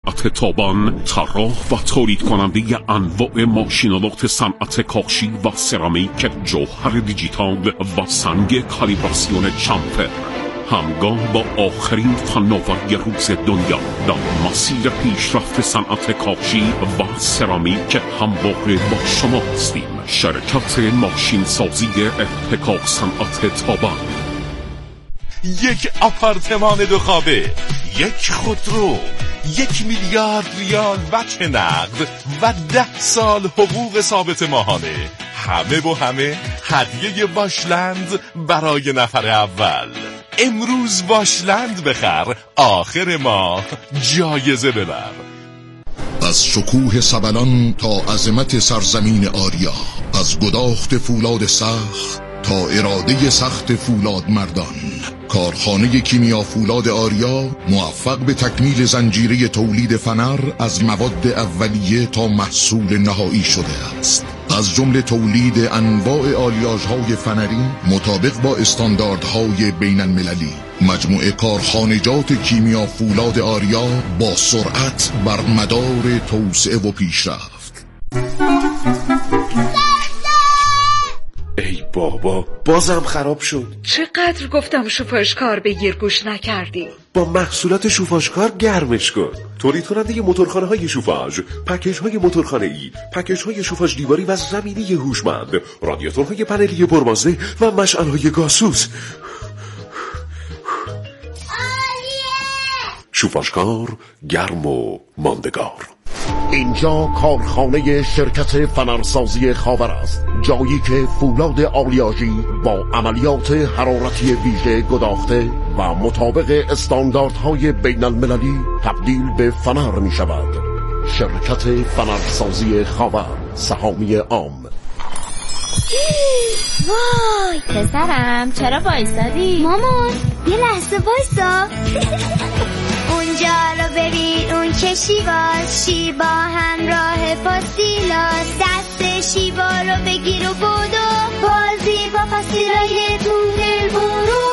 صنعت تابان، طراح و تولید کننده انواع ماشینالات صنعت کاشی و سرامیک، جوهر دیجیتال و سنگ کالیبراسیون چمپر، همگام با آخرین فناوری روز دنیا در مسیر پیشرفت صنعت کاشی و سرامیک همواره با شما هستیم. شرکت ماشین سازی اتکا صنعت تابان. یک آپارتمان 2 خوابه، یک خودرو، 1 میلیارد ریال وجه نقد و 10 سال حقوق ثابت ماهانه. همه و همه هدیه واشلند برای نفر اول. امروز واشلند بخر، آخر ماه جایزه ببر. از شکوه سبلان تا عظمت سرزمین آریا، از گداخت فولاد سخت تا اراده سخت فولاد مردان، کارخانه کیمیا فولاد آریا موفق به تکمیل زنجیره تولید فنر از مواد اولیه تا محصول نهایی شده است. از جمله تولید انواع آلیاژهای فنری مطابق با استانداردهای بین المللی. مجموعه کارخانجات کیمیا فولاد آریا با سرعت بر مدار توسعه و پیشرفت. ای بابا، بازم خراب شد. چقدر گفتم شوفاژکار بگیر گوش نکردی. با محصولات شوفاژکار گرمش کن. تولید کننده موتورخانه های شوفاژ، پکیج های موتورخانه ای، پکیج های شوفاژ دیواری و زمینی هوشمند، رادیاتورهای پنلی پرمازده و مشعل های گازسوز. شوفاژکار گرم و ماندگار. اینجا کارخانه شرکت فنرسازی خاور است، جایی که فولاد آلیاژی با عملیات حرارتی ویژه گداخته و مطابق استانداردهای بین المللی تبدیل به فنر می شود. شرکت فنرسازی خاور، سهامی عام. وای پسرم، چرا وایسادی؟ مامان یه لحظه وایسا. اونجا رو ببین، اون که شیبا همراه فاسیلاس. دست شیبا رو بگیر و بدو، بازی با فاسیلای تو دلبرو.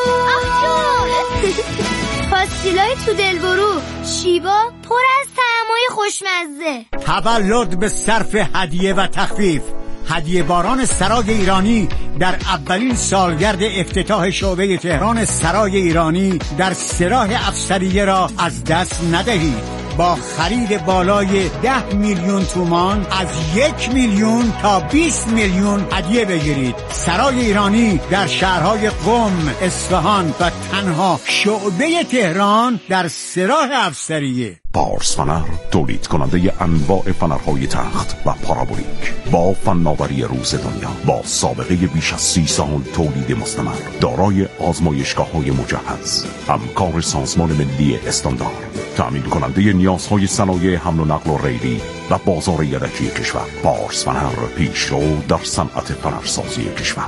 فاسیلای تو دلبرو، شیبا پر از طعمای خوشمزه. تولد به صرف هدیه و تخفیف. هدیه باران سرای ایرانی در اولین سالگرد افتتاح شعبه تهران سرای ایرانی در سراح افسریه را از دست ندهید. با خرید بالای 10 میلیون تومان از 1 میلیون تا 20 میلیون هدیه بگیرید. سرای ایرانی در شهرهای قم، اصفهان و تنها شعبه تهران در سراح افسریه. پارس فنر، تولید کننده انواع فنرهای تخت و پارابولیک، با فناوری روز دنیا، با سابقه بیش از 30 سال تولید مستمر، دارای آزمایشگاه‌های مجهز، همکار سازمان ملی استاندارد، تأمین کننده نیازهای صنایع حمل و نقل و ریلی و بازار یدکی کشور. پارس فنر، پیشرو در صنعت فنرسازی کشور.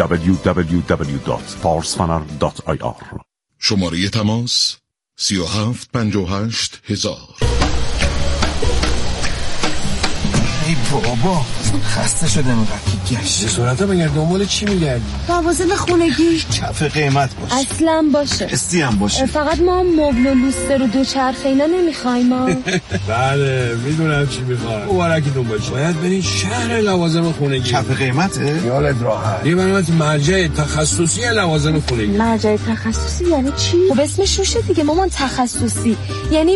www.parsfaner.ir. شماره تماس 3758 ای بابا خسته شده اینقدر گشت. صورتا بگرد دنبال چی میگردی؟ لوازم خونگی کف قیمت باشه، اصلا باشه، استی هم باشه. فقط ما مبل و لوستر و دوچرخه اینا نمیخوایم ما. بله میدونم چی میخوای. مبارکتون باشه. باید برین شهر لوازم خونگی. کف قیمته؟ یالت راحت. یه برنامه مرجع تخصصی لوازم خونگی. مرجع تخصصی یعنی چی؟ خب اسمش روشه دیگه مامان، تخصصی یعنی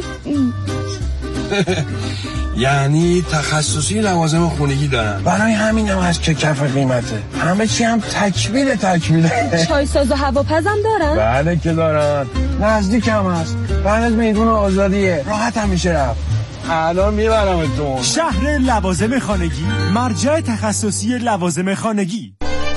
یعنی تخصصی لوازم خونگی دارن. برای همین هم هست که کف قیمته. همه چی هم تکمیله. چای ساز و هواپزم دارن؟ بله که دارن. نزدیک هم هست. بعد میدون آزادیه. راحت هم میشه رفت. الان میبرمتون. شهر لوازم خانگی، مرجع تخصصی لوازم خانگی.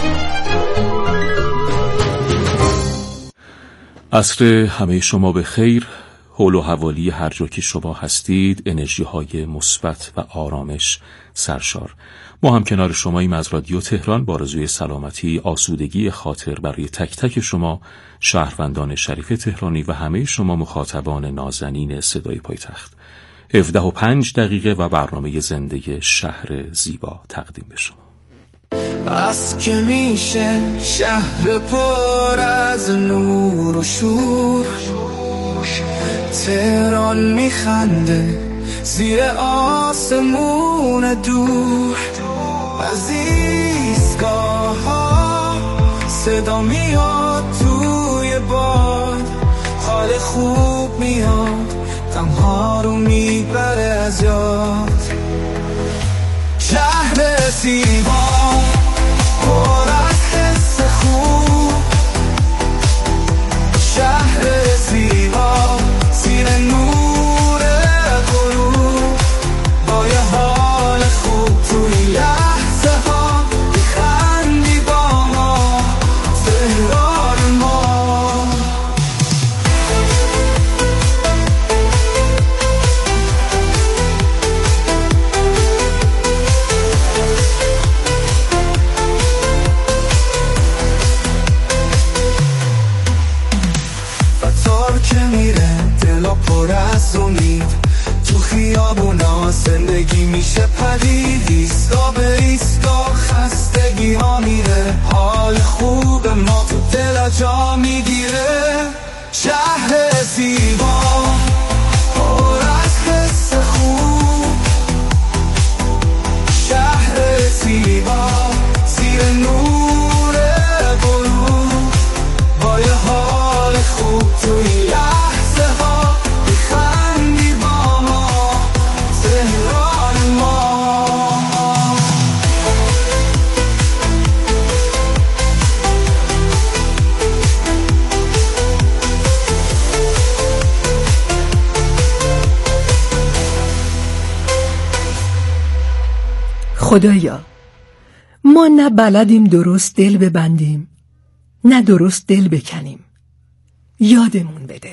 عصر همه شما به خیر. حول و حوالی هر جا که شما هستید انرژی های مثبت و آرامش سرشار. ما هم کنار شماییم از رادیو تهران با آرزوی سلامتی، آسودگی خاطر برای تک تک شما شهروندان شریف تهرانی و همه شما مخاطبان نازنین صدای پایتخت. 17:05 و برنامه زنده شهر زیبا تقدیم به شما. از که میشه شهر پر از نور و شور، تهران میخنده زیر آسمون دور از ایستگاه ها صدا میاد توی باد، حال خوب میاد غم‌ها رو میبره از یاد. شهر زیبا پر از حس خوب، شهر زیبا زیر نور غروب با یه حال خوب توی لحظه ها بخندی با ما تهران ما. که میره دلا پر از امید، تو خیابونا زندگی میشه پدید، ایستا به ایستا خستگی ها میره، حال خوب ما تو دلا جا میگیره. شهر زیبا پر از حس خوب، شهر زیبا زیر نور غروب با یه حال خوب توی لحظه ها بخندی با ما تهران ما. خدایا ما نه بلدیم درست دل ببندیم نه درست دل بکنیم، یادمون بده.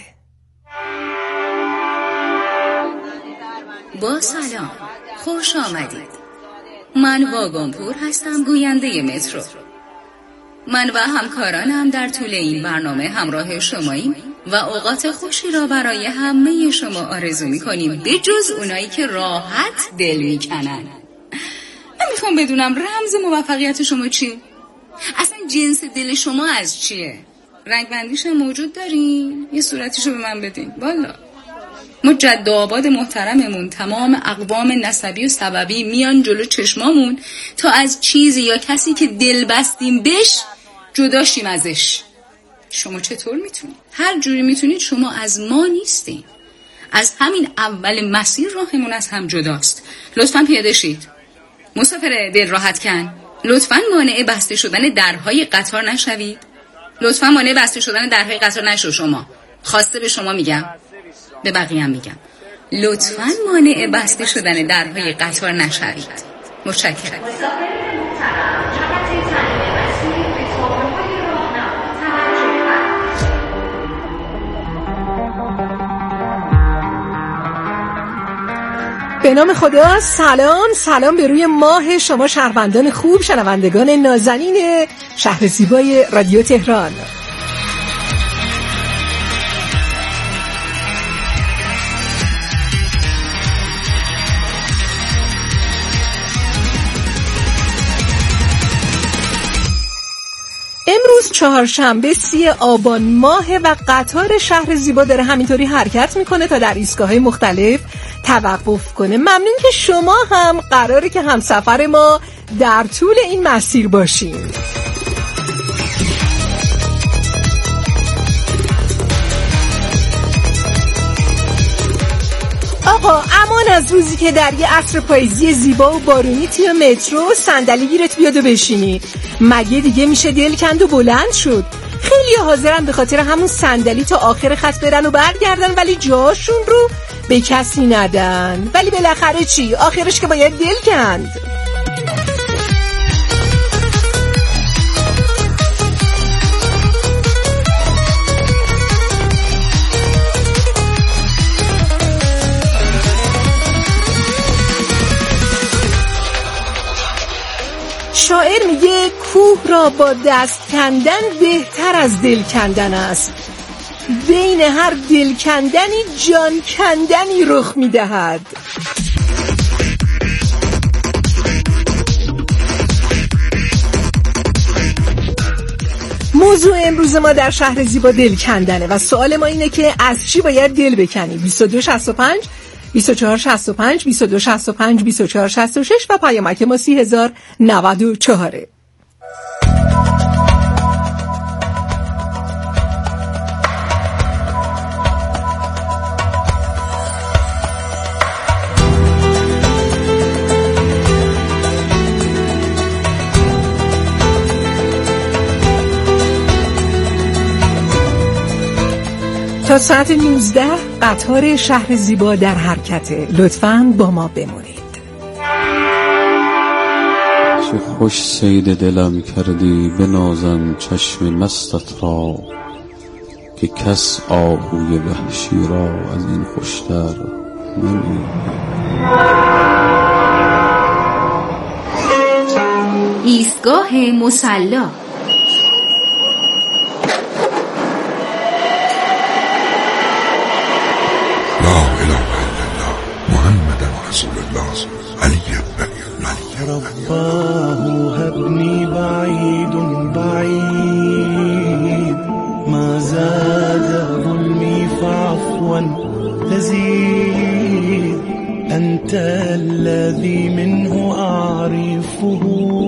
با سلام، خوش آمدید. من واگنپور هستم، گوینده مترو. من و همکارانم در طول این برنامه همراه شماییم و اوقات خوشی را برای همه شما آرزو می‌کنیم، به جز اونایی که راحت دل میکنن. من میخوام بدونم رمز موفقیت شما چیه؟ اصلا جنس دل شما از چیه؟ رنگ بندیش هم موجود دارین؟ یه صورتیشو به من بدین. والا ما جد آباد محترممون تمام اقوام نسبی و سببی میان جلو چشمامون تا از چیزی یا کسی که دل بستیم بهش جدا شیم ازش. شما چطور میتونید؟ هر جوری میتونید، شما از ما نیستین. از همین اول مسیر راهمون از هم جداست. لطفاً پیاده شید. مسافر دل راحت کن، لطفاً مانع بسته شدن درهای قطار نشوید. لطفاً مانع بسته شدن درهای قطار نشو. شما خواسته به شما میگم، به بقیه هم میگم، لطفاً مانع بسته شدن درهای قطار نشوید. متشکرم. به نام خدا. سلام به روی ماه شما شهروندان خوب، شنوندگان نازنین شهر زیبای رادیو تهران. امروز چهارشنبه 30 آبان ماه و قطار شهر زیبا داره همینطوری حرکت میکنه تا در ایستگاه‌های مختلف توقف کنه. ممنون که شما هم قراره که همسفر ما در طول این مسیر باشین. آقا امان از روزی که در یه عصر پاییزی زیبا و بارونی توی مترو صندلی گیرت بیاد و بشینی. مگه دیگه میشه دل کند و بلند شد. خیلی حاضرن به خاطر همون صندلی تا آخر خط برن و برگردن، ولی جاشون رو به کسی ندن. ولی بالاخره چی؟ آخرش که باید دل کند. شاعر میگه کوه را با دست کندن بهتر از دل کندن است. بین هر دل کندنی جان کندنی رخ میدهد. موضوع امروز ما در شهر زیبا دل کندنه و سوال ما اینه که از چی باید دل بکنی؟ 2265 2465 2265 2466 و پیامک ما 30,094. تا ساعت 19 قطار شهر زیبا در حرکته. لطفاً با ما بمونید. چه خوش صید دلم کردی بنازم چشم مستت را، که کس آهوی وحشی را از این خوشتر نمی. ایستگاه مصلا. رباه هبني بعيد بعيد ما زاد ظلمي فعفوا لزيد أنت الذي منه أعرفه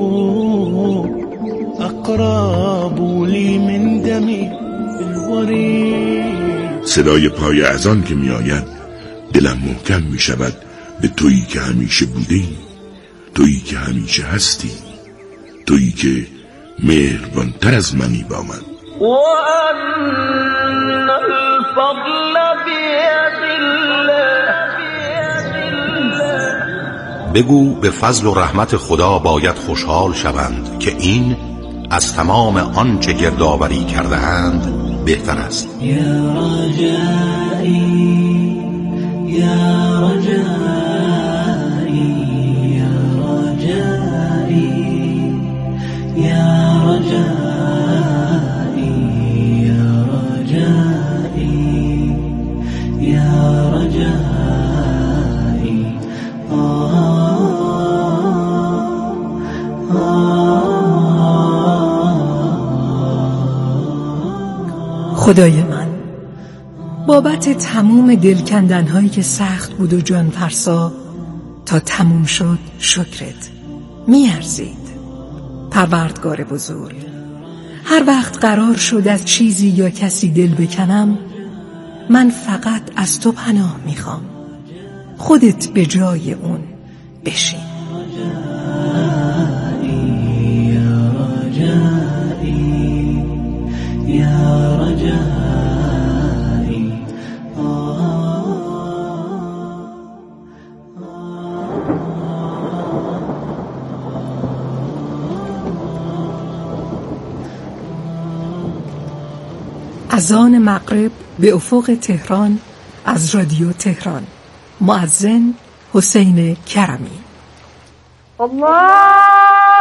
أقرب لي من دمي الوريد. صدای پای اذان که می آید دلم محکم می شود به تویی که همیشه بودی، تویی که همیشه هستی، تویی که مهربانتر از منی با من. بگو به فضل و رحمت خدا باید خوشحال شوند که این از تمام آنچه گردآوری کرده اند بهتر است. یا رجایی یا رجایی خدای من، بابت تموم دلکندن‌هایی که سخت بود و جان فرسا تا تموم شد شکرت می‌ارزید. پروردگار بزرگ، هر وقت قرار شد از چیزی یا کسی دل بکنم، من فقط از تو پناه میخوام. خودت به جای اون بشین. اذان مغرب به افق تهران از رادیو تهران. مؤذن حسین کرمی. الله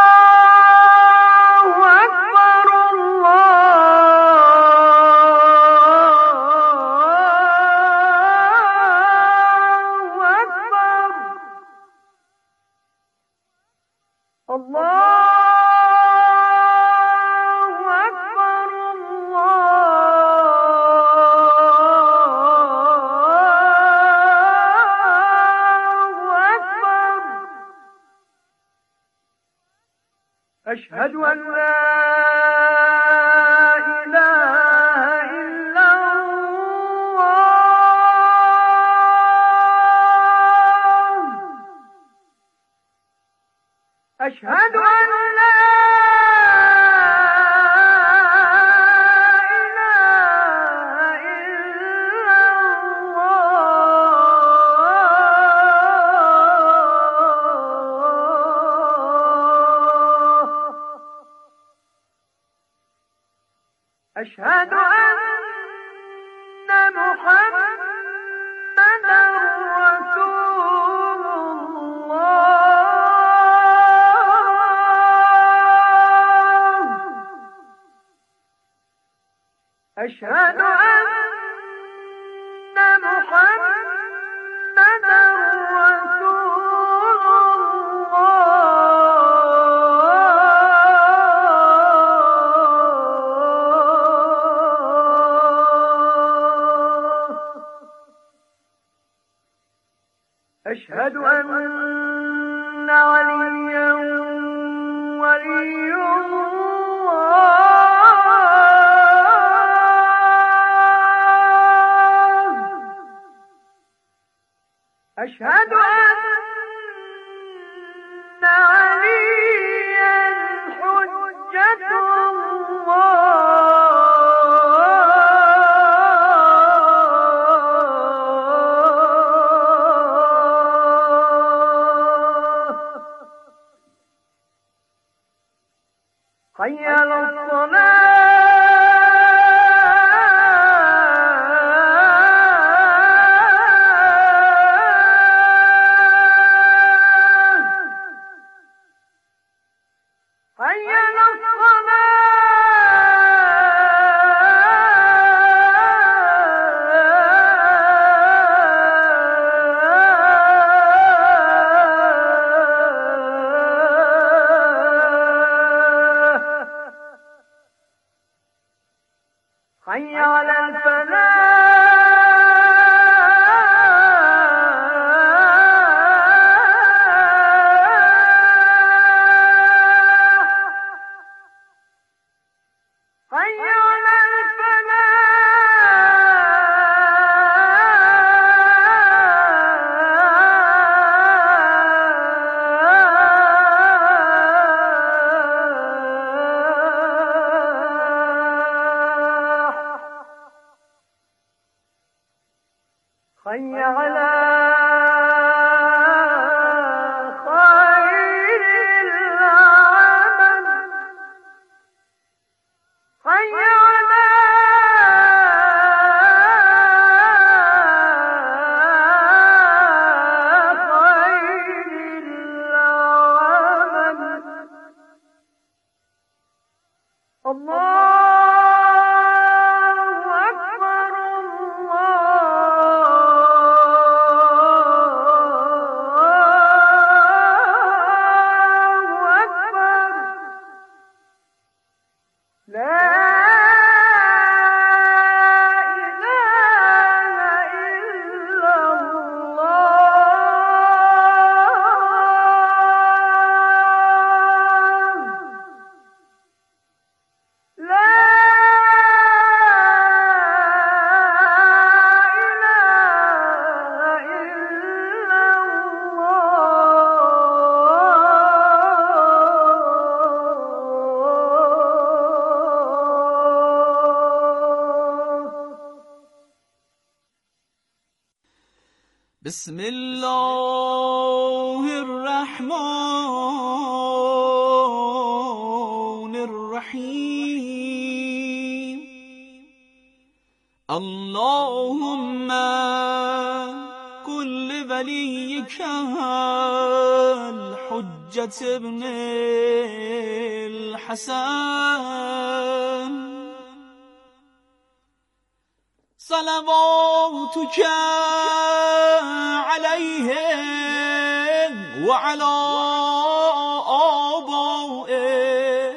أشهد أن لا إله إلا الله. أشهد أن لا أشهد أن محمدا رسول الله. أشهد أن محمدا رسول أشهد أن عليا ولي الله أشهد أن عليا حجة حي على حي على الفلاح حي على حي على خير العمل حي على خير العمل الله أكبر بسم الله الرحمن الرحيم اللهم كل وليك الحجة ابن الحسن صلواتك عليه وعلى آبائه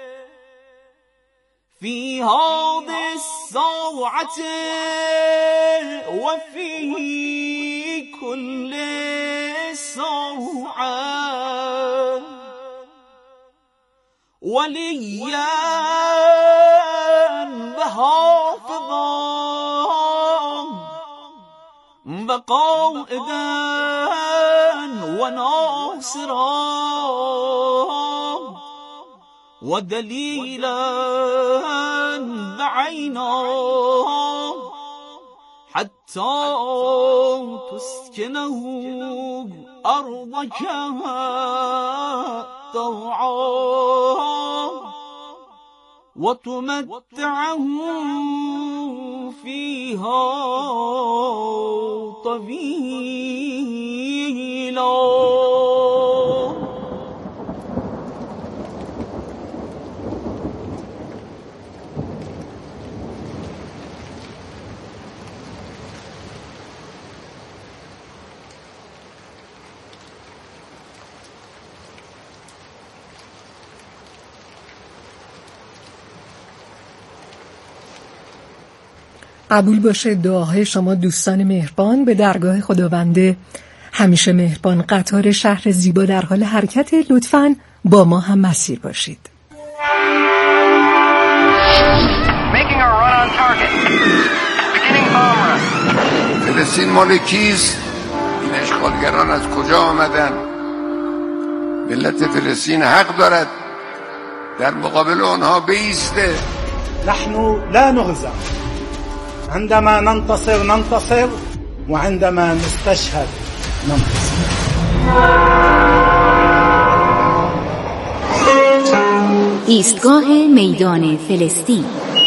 في هذه الساعة وفي كل ساعة وليا وحافظا وقائدا وناصرا ودليلا وعينا حتى تسكنه أرضك طوعا وتمتعه فيها طويلا. قبول باشه دعاهای شما دوستان مهربان به درگاه خداونده. همیشه مهربان قطار شهر زیبا در حال حرکت. لطفاً با ما هم مسیر باشید. فلسطین مال کیست؟ این اشغالگران از کجا آمدن؟ ملت فلسطین حق دارد در مقابل آنها بایسته. نحن لا نهزم عندما ننتصر وعندما نستشهد ننتصر. ایستگاه میدان فلسطین.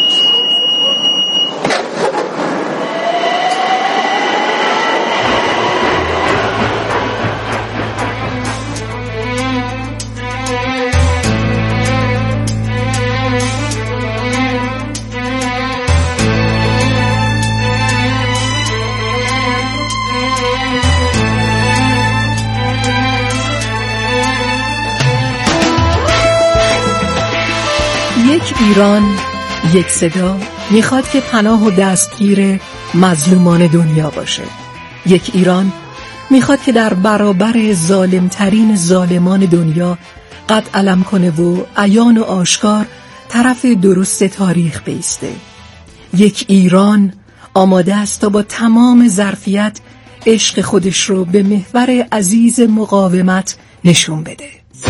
یک ایران، یک صدا میخواد که پناه و دستگیر مظلومان دنیا باشه. یک ایران میخواد که در برابر ظالمترین ظالمان دنیا قد علم کنه و عیان و آشکار طرف درست تاریخ بایسته. یک ایران آماده است تا با تمام ظرفیت عشق خودش رو به محور عزیز مقاومت نشون بده.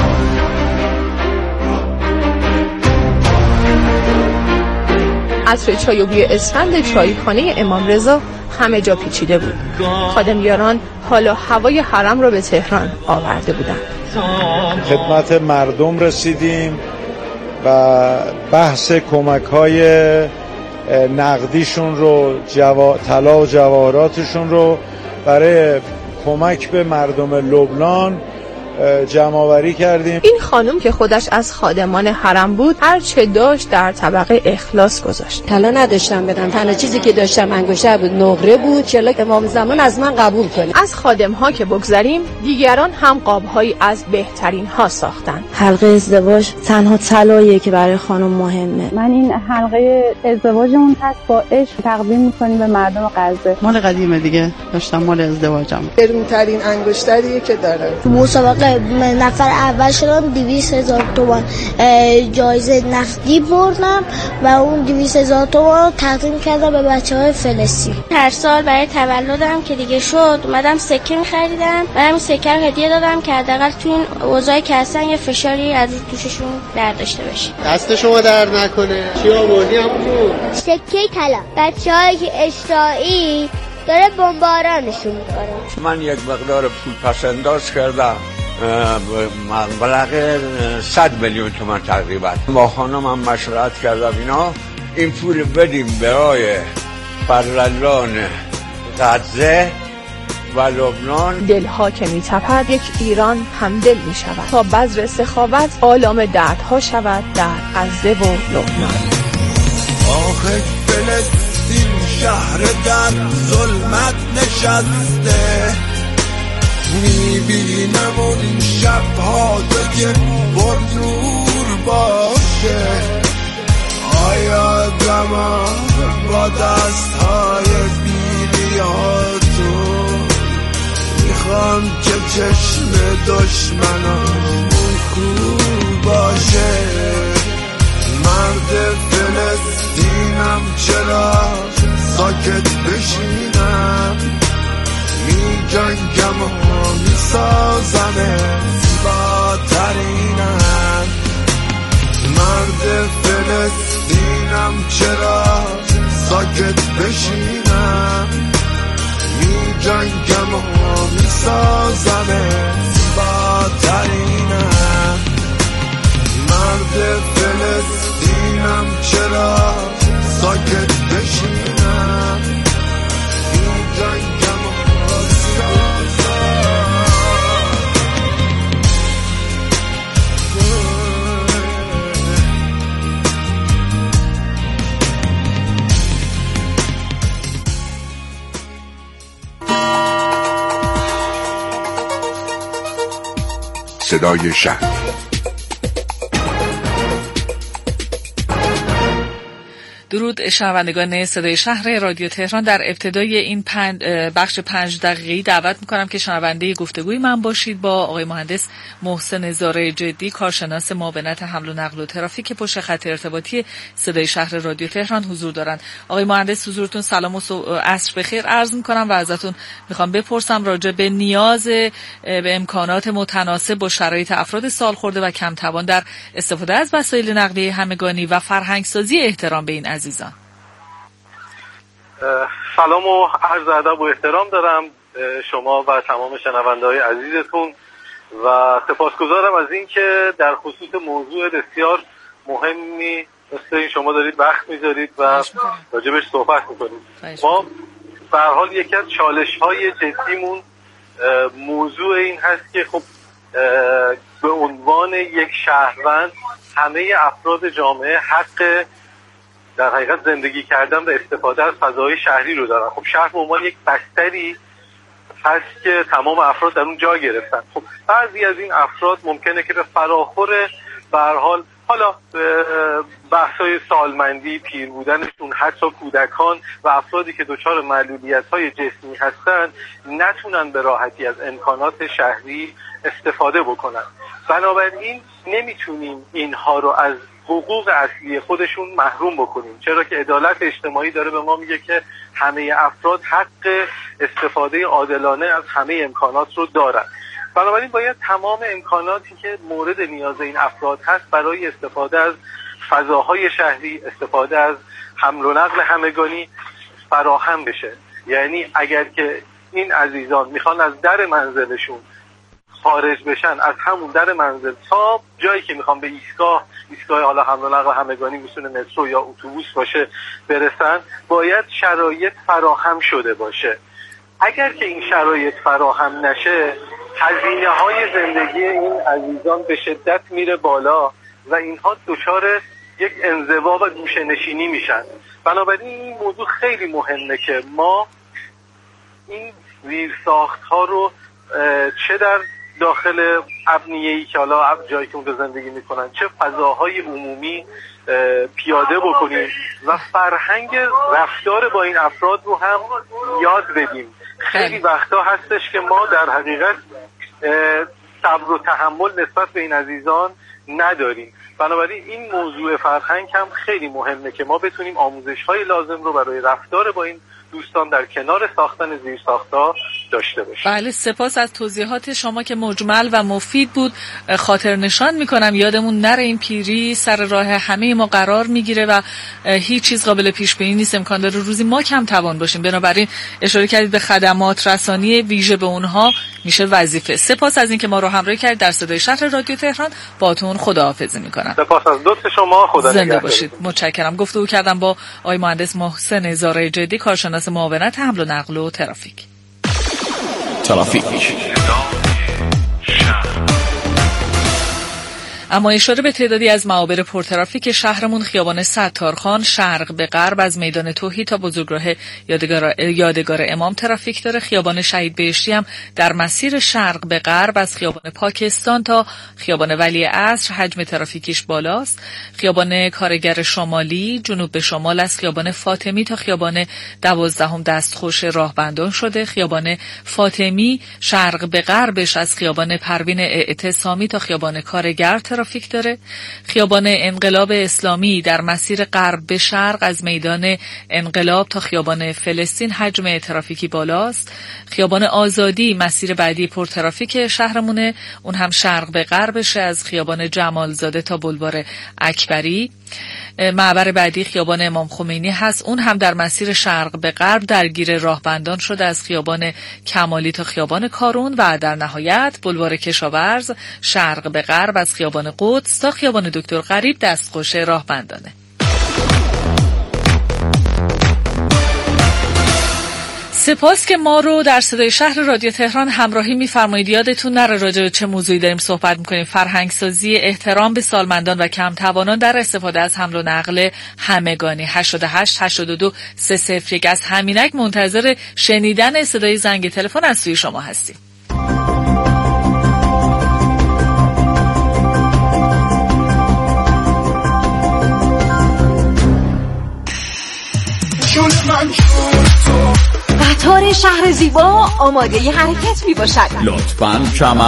عطر چای و بوی اسفند چایخانه امام رضا همه جا پیچیده بود. خادمیاران حالا هوای حرم را به تهران آورده بودند. خدمت مردم رسیدیم و بحث کمک‌های نقدیشون رو طلا و جواهراتشون رو برای کمک به مردم لبنان جمع‌آوری کردیم. این خانم که خودش از خادمان حرم بود هر چه داشت در طبق اخلاص گذاشت. طلا نداشتم بدم، تنها چیزی که داشتم انگشتر بود، نقره بود که امام زمان از من قبول کنه. از خادم‌ها که بگذریم دیگران هم قاب‌هایی از بهترین ها ساختن. حلقه ازدواج تنها طلاییه که برای خانم مهمه. من این حلقه ازدواجمون هست با عشق تقدیم می‌کنیم به مردم غزه. مال قدیمه دیگه، داشتم مال ازدواجم. گرون‌ترین انگشتریه که دارم. تو مسابقه نفر اول شدم 200,000 تومان جایزه نقدی بردم و اون 200,000 تومان رو تقدیم کردم به بچه‌های فلسطین. هر سال برای تولدم که دیگه شد اومدم سکه می‌خریدم و همین سکه رو هدیه دادم که حداقل تو این اوضاعی که هستن یه فشاری از دوششون برداشته بشه. دست شما درد نکنه. چی آوردی عمو؟ سکه طلا. بچه‌هایی که اشتایی داره بمبارانشون می‌کنه. من یک مقدار پول پس انداز کردم، مبلغ 100 میلیون تومان تقریبا. با خانمم مشورت کردم این پول بدیم برای فرزندان غزه و لبنان. دلها که میتپد یک ایران همدل میشود تا بذر سخاوت آلام دردها شود در غزه و لبنان. آخه فلسطین شهر در ظلمت نشسته، میبینم اون شبها دیگه پر نور باشه. آیا زمان با دستهای بیریاتون میخوام که چشم دشمنامون کور باشه. مرد فلسطینم چرا ساکت بشینم، می جنگم و می سازم زیباترینم. مرد فلسطینم چرا ساکت بشینم، می جنگم و می سازم زیباترینم. مرد فلسطینم چرا ساکت بشینم، می جنگم صدای شهر. درود شنوندگان صدای شهر رادیو تهران. در ابتدای این بخش 5 دقیقه‌ای دعوت می‌کنم که شنونده گفتگوی من باشید با آقای مهندس محسن زارع جدی، کارشناس معاونت حمل و نقل و ترافیک پشت خط ارتباطی صدای شهر رادیو تهران حضور دارند. آقای مهندس حضورتون سلام و عصر بخیر عرض می‌کنم و ازتون می‌خوام بپرسم راجع به نیاز به امکانات متناسب با شرایط افراد سالخورده و کم توان در استفاده از وسایل نقلیه همگانی و فرهنگسازی احترام به این عزیزان. سلام و عرض ادب و احترام دارم شما و تمام شنونده‌های عزیزتون و سپاسگزارم از این که در خصوص موضوع بسیار مهمی مثل این شما دارید وقت میذارید و راجبش صحبت میکنید. ما به هر حال یکی از چالش‌های جدیمون موضوع این هست که خب به عنوان یک شهروند همه افراد جامعه حق در حقیقت زندگی کردن و استفاده از فضای شهری رو دارن. خب شهر به عنوان یک بستری هست که تمام افراد در اون جا گرفتن. خب بعضی از این افراد ممکنه که به فراخور به هر حال حالا بحث‌های سالمندی، پیر بودنشون، حتی کودکان و افرادی که دچار معلولیت‌های جسمی هستن نتونن به راحتی از امکانات شهری استفاده بکنن. بنابراین نمیتونیم اینها رو از حقوق اصلی خودشون محروم بکنیم، چرا که عدالت اجتماعی داره به ما میگه که همه افراد حق استفاده عادلانه از همه امکانات رو دارن. بنابراین باید تمام امکاناتی که مورد نیاز این افراد هست برای استفاده از فضاهای شهری، استفاده از حمل و نقل همگانی فراهم بشه. یعنی اگر که این عزیزان میخوان از در منزلشون خارج بشن، از همون در منزل تا جایی که میخوان به ایستگاه حالا حمل و نقل همگانی میتونه مترو یا اتوبوس باشه برسن، باید شرایط فراهم شده باشه. اگر که این شرایط فراهم نشه، هزینه‌های زندگی این عزیزان به شدت میره بالا و اینها دچار یک انزوا و گوشه‌نشینی میشن. بنابراین این موضوع خیلی مهمه که ما این زیرساخت‌ها رو چه در داخل ابنیه‌ای که حالا جایی که اونجا زندگی میکنن، چه فضاهای عمومی پیاده بکنیم و فرهنگ رفتار با این افراد رو هم یاد بدیم. خیلی وقتا هستش که ما در حقیقت صبر و تحمل نسبت به این عزیزان نداریم. بنابراین این موضوع فرهنگ هم خیلی مهمه که ما بتونیم آموزش‌های لازم رو برای رفتار با این دوستان در کنار ساختن زیرساخت‌ها داشته باشیم. بله، سپاس از توضیحات شما که مجمل و مفید بود. خاطر نشان میکنم یادمون نره این پیری سر راه همه ما قرار میگیره و هیچ چیز قابل پیش بینی نیست. امکان داره روزی ما کم توان باشیم. بنابراین اشاره کردید به خدمات رسانی ویژه به اونها میشه وظیفه. سپاس از اینکه ما رو همراهی کردید. در صدای شهر رادیو تهران باهاتون خداحافظی میکنم. سپاس از لطف شما. خدا زنده باشید. متشکرم. گفتگو کردم با آقای مهندس محسن زارع جدی، کارشناس معاونت حمل و نقل و ترافیک. اما اشاره به تعدادی از معابر پرترافیک شهرمون: خیابان ستارخان شرق به غرب از میدان توحید تا بزرگراه یادگار امام ترافیک داره. خیابان شهید بهشتی هم در مسیر شرق به غرب از خیابان پاکستان تا خیابان ولی عصر حجم ترافیکیش بالاست. خیابان کارگر شمالی جنوب به شمال از خیابان فاطمی تا خیابان 12 دستخوش راهبندان شده. خیابان فاطمی شرق به غربش از خیابان پروین اعتصامی تا خیابان کارگر ترافیک داره. خیابان انقلاب اسلامی در مسیر غرب به شرق از میدان انقلاب تا خیابان فلسطین حجم ترافیکی بالاست. خیابان آزادی مسیر بعدی پرترافیک شهرمونه، اون هم شرق به غربش از خیابان جمالزاده تا بلوار اکبری. معبر بعدی خیابان امام خمینی هست، اون هم در مسیر شرق به غرب درگیر راهبندان شده از خیابان کمالی تا خیابان کارون و در نهایت بلوار کشاورز شرق به غرب از خیابان قدس تا خیابان دکتر غریب دستخوش راهبندانه. سپاس که ما رو در صدای شهر رادیو تهران همراهی می‌فرمایید. یادتون نره راجع به چه موضوعی داریم صحبت می‌کنیم. فرهنگسازی احترام به سالمندان و کم توانان در استفاده از حمل و نقل همگانی. 88 82 301 از همینک منتظر شنیدن صدای زنگ تلفن از سوی شما هستیم. شهر زیبا آماده ی حرکت می باشد. لطفاً چمن